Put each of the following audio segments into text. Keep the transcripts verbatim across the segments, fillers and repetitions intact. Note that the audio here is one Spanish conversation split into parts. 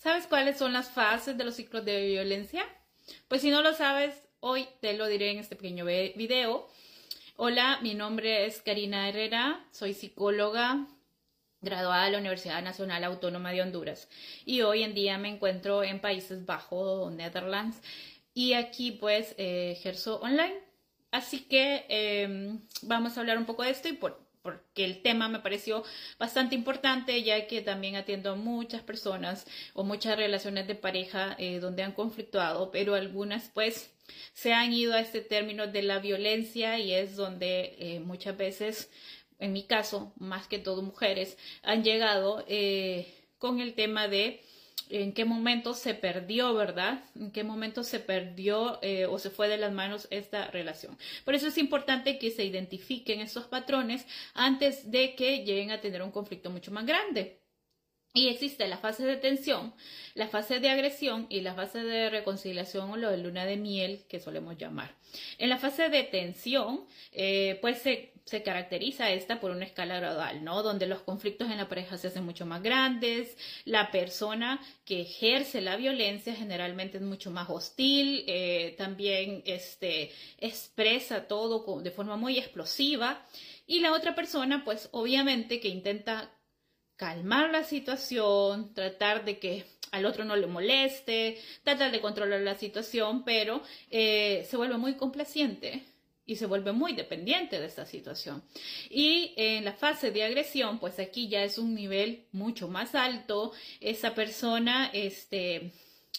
¿Sabes cuáles son las fases de los ciclos de violencia? Pues si no lo sabes, hoy te lo diré en este pequeño video. Hola, mi nombre es Karina Herrera, soy psicóloga graduada de la Universidad Nacional Autónoma de Honduras y hoy en día me encuentro en Países Bajos, Netherlands, y aquí pues eh, ejerzo online. Así que eh, vamos a hablar un poco de esto y por porque el tema me pareció bastante importante, ya que también atiendo a muchas personas o muchas relaciones de pareja eh, donde han conflictuado, pero algunas pues se han ido a este término de la violencia y es donde eh, muchas veces, en mi caso, más que todo mujeres, han llegado eh, con el tema de en qué momento se perdió, ¿verdad? En qué momento se perdió eh, o se fue de las manos esta relación. Por eso es importante que se identifiquen estos patrones antes de que lleguen a tener un conflicto mucho más grande. Y existe la fase de tensión, la fase de agresión y la fase de reconciliación o lo de luna de miel que solemos llamar. En la fase de tensión, eh, pues se, se caracteriza esta por una escala gradual, ¿no? Donde los conflictos en la pareja se hacen mucho más grandes, la persona que ejerce la violencia generalmente es mucho más hostil, eh, también este, expresa todo de forma muy explosiva y la otra persona, pues obviamente que intenta calmar la situación, tratar de que al otro no le moleste, tratar de controlar la situación, pero eh, se vuelve muy complaciente y se vuelve muy dependiente de esta situación. Y en la fase de agresión, pues aquí ya es un nivel mucho más alto. Esa persona este,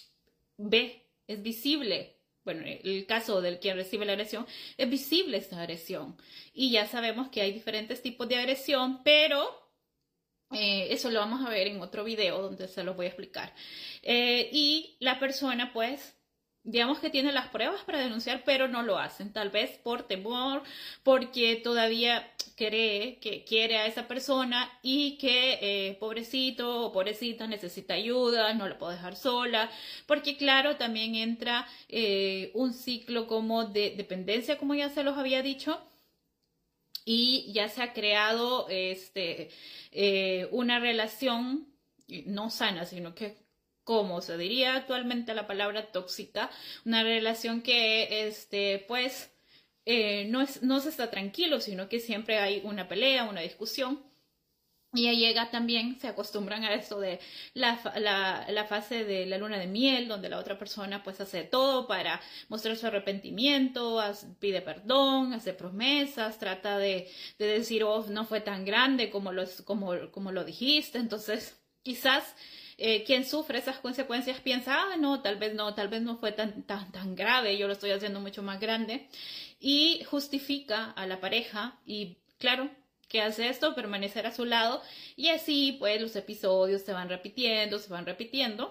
ve, es visible. Bueno, el caso del quien recibe la agresión, es visible esta agresión. Y ya sabemos que hay diferentes tipos de agresión, pero Eh, eso lo vamos a ver en otro video donde se los voy a explicar. Eh, y la persona, pues, digamos que tiene las pruebas para denunciar, pero no lo hacen. Tal vez por temor, porque todavía cree que quiere a esa persona y que eh, pobrecito o pobrecita necesita ayuda, no la puedo dejar sola. Porque claro, también entra eh, un ciclo como de dependencia, como ya se los había dicho. Y ya se ha creado este, eh, una relación no sana, sino que, como se diría actualmente la palabra tóxica, una relación que, este, pues, eh, no, es, no se está tranquilo, sino que siempre hay una pelea, una discusión. Y ya llega también, se acostumbran a esto de la, la, la fase de la luna de miel, donde la otra persona pues hace todo para mostrar su arrepentimiento, pide perdón, hace promesas, trata de, de decir, oh, no fue tan grande como lo, como, como lo dijiste. Entonces, quizás eh, quien sufre esas consecuencias piensa, ah, no, tal vez no, tal vez no fue tan, tan, tan grave, yo lo estoy haciendo mucho más grande. Y justifica a la pareja y, claro, que hace esto, permanecer a su lado y así pues los episodios se van repitiendo, se van repitiendo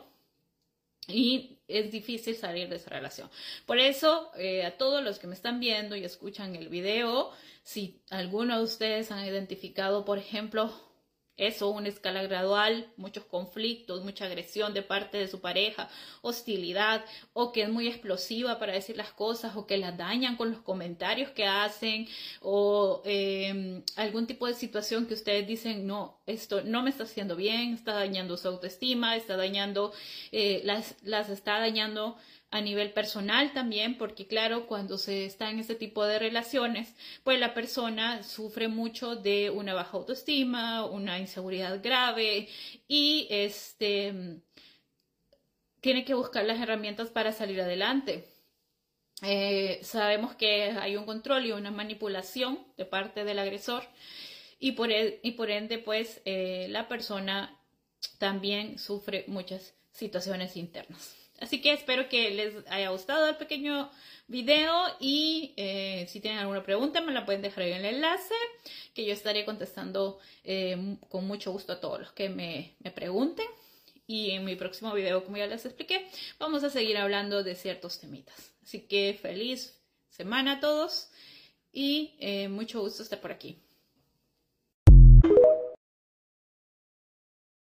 y es difícil salir de esa relación. Por eso eh, a todos los que me están viendo y escuchan el video, si alguno de ustedes han identificado, por ejemplo, eso, una escala gradual, muchos conflictos, mucha agresión de parte de su pareja, hostilidad, o que es muy explosiva para decir las cosas, o que las dañan con los comentarios que hacen, o eh, algún tipo de situación que ustedes dicen, no, esto no me está haciendo bien, está dañando su autoestima, está dañando, eh, las, las está dañando a nivel personal también, porque claro, cuando se está en este tipo de relaciones, pues la persona sufre mucho de una baja autoestima, una inseguridad grave y este tiene que buscar las herramientas para salir adelante. Eh, sabemos que hay un control y una manipulación de parte del agresor y por, el, y por ende pues eh, la persona también sufre muchas situaciones internas. Así que espero que les haya gustado el pequeño video y eh, si tienen alguna pregunta me la pueden dejar en el enlace que yo estaré contestando eh, con mucho gusto a todos los que me, me pregunten. Y en mi próximo video, como ya les expliqué, vamos a seguir hablando de ciertos temitas. Así que feliz semana a todos y eh, mucho gusto estar por aquí.